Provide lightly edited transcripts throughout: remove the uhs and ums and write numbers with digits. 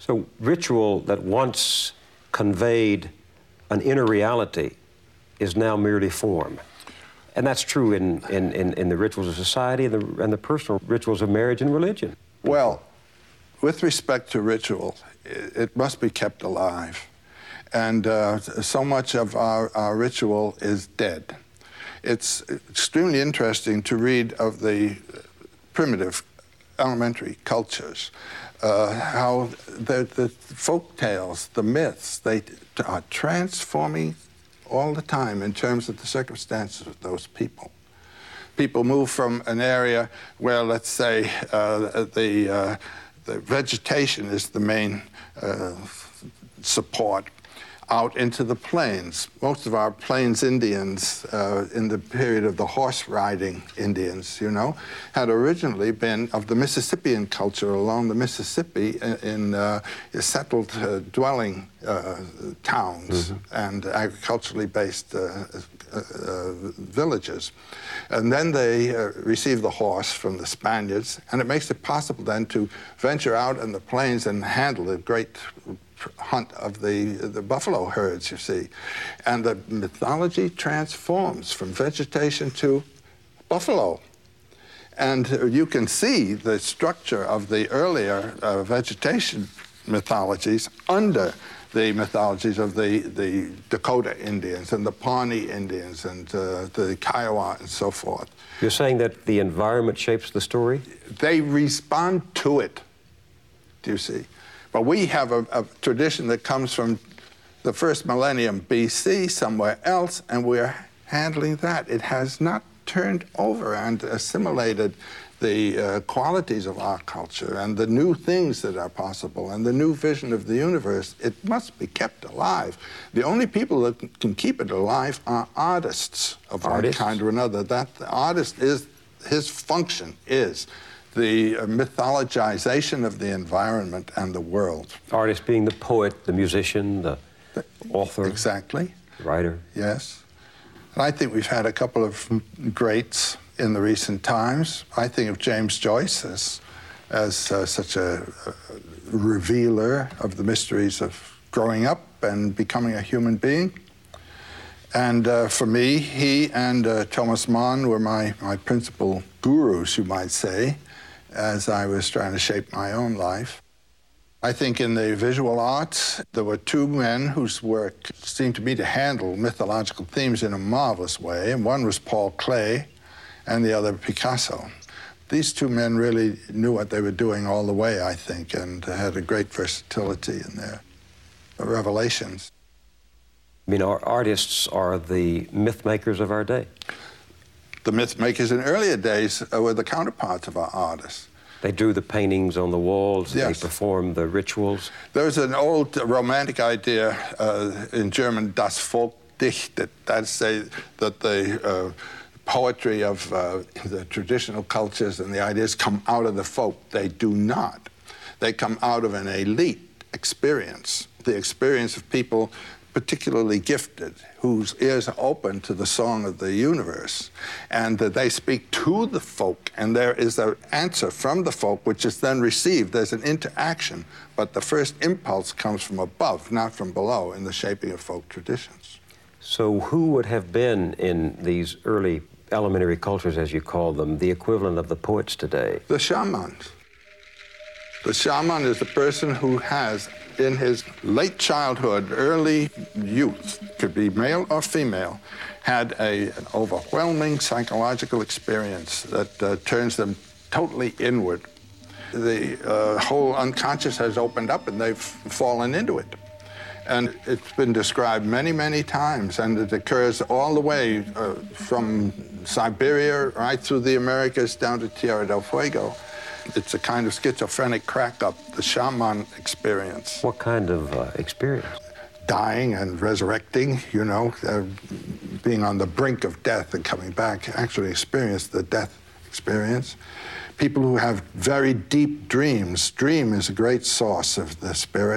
So ritual that once conveyed an inner reality is now merely form. And that's true in the rituals of society and the personal rituals of marriage and religion. Well, with respect to ritual, it must be kept alive. And so much of our ritual is dead. It's extremely interesting to read of the primitive elementary cultures, how the folk tales, the myths, they are transforming all the time in terms of the circumstances of those people. People move from an area where, let's say, the vegetation is the main support, out into the plains. Most of our plains Indians in the period of the horse-riding Indians, you know, had originally been of the Mississippian culture along the Mississippi in settled dwelling towns and agriculturally based villages. And then they received the horse from the Spaniards, and it makes it possible then to venture out in the plains and handle the great hunt of the buffalo herds, you see. And the mythology transforms from vegetation to buffalo. And you can see the structure of the earlier vegetation mythologies under the mythologies of the Dakota Indians and the Pawnee Indians and the Kiowa and so forth. You're saying that the environment shapes the story? They respond to it, do you see? But we have a tradition that comes from the first millennium BC somewhere else, and we're handling that. It has not turned over and assimilated the qualities of our culture and the new things that are possible and the new vision of the universe. It must be kept alive. The only people that can keep it alive are artists of one kind or another. That the artist is, his function is the mythologization of the environment and the world. Artist being the poet, the musician, the author. Exactly. Writer. Yes. And I think we've had a couple of greats in the recent times. I think of James Joyce as such a revealer of the mysteries of growing up and becoming a human being. And for me, he and Thomas Mann were my principal gurus, you might say, as I was trying to shape my own life. I think in the visual arts, there were two men whose work seemed to me to handle mythological themes in a marvelous way, and one was Paul Klee and the other Picasso. These two men really knew what they were doing all the way, I think, and had a great versatility in their revelations. I mean, our artists are the myth makers of our day. The myth makers in earlier days were the counterparts of our artists. They drew the paintings on the walls, yes. They performed the rituals. There's an old romantic idea in German, das Volk dichtet, that's say that the poetry of the traditional cultures and the ideas come out of the folk. They do not. They come out of an elite experience, the experience of people particularly gifted, whose ears are open to the song of the universe, and that they speak to the folk, and there is an answer from the folk which is then received. There's an interaction, but the first impulse comes from above, not from below, in the shaping of folk traditions. So who would have been in these early elementary cultures, as you call them, the equivalent of the poets today? The shamans. The shaman is the person who has, in his late childhood, early youth, could be male or female, had an overwhelming psychological experience that turns them totally inward. The whole unconscious has opened up and they've fallen into it. And it's been described many, many times, and it occurs all the way from Siberia right through the Americas down to Tierra del Fuego. It's a kind of schizophrenic crack-up, the shaman experience. What kind of experience? Dying and resurrecting, you know, being on the brink of death and coming back, actually experience the death experience. People who have very deep dreams. Dream is a great source of the spirit.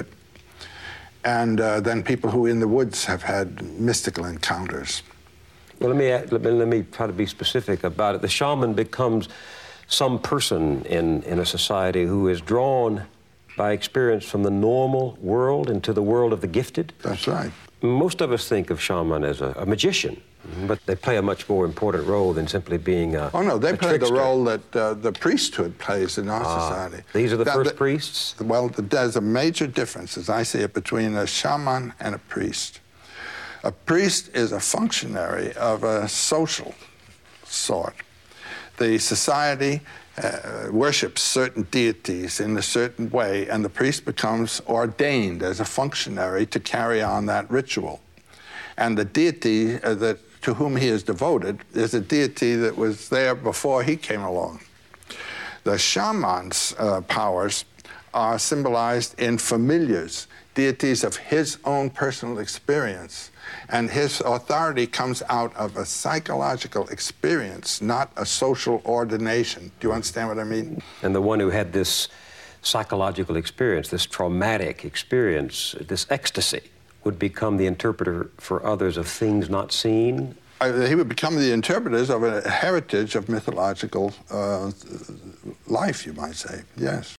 And then people who in the woods have had mystical encounters. Well, let me try to be specific about it. The shaman becomes some person in a society who is drawn by experience from the normal world into the world of the gifted. That's right. Most of us think of shaman as a magician, but they play a much more important role than simply being a Oh, no, they play trickster. the role that the priesthood plays in our society. These are the first priests? Well, there's a major difference, as I see it, between a shaman and a priest. A priest is a functionary of a social sort. The society worships certain deities in a certain way, and the priest becomes ordained as a functionary to carry on that ritual. And the deity to whom he is devoted is a deity that was there before he came along. The shaman's powers are symbolized in familiars, deities of his own personal experience. And his authority comes out of a psychological experience, not a social ordination. Do you understand what I mean? And the one who had this psychological experience, this traumatic experience, this ecstasy, would become the interpreter for others of things not seen? He would become the interpreters of a heritage of mythological life, you might say, yes.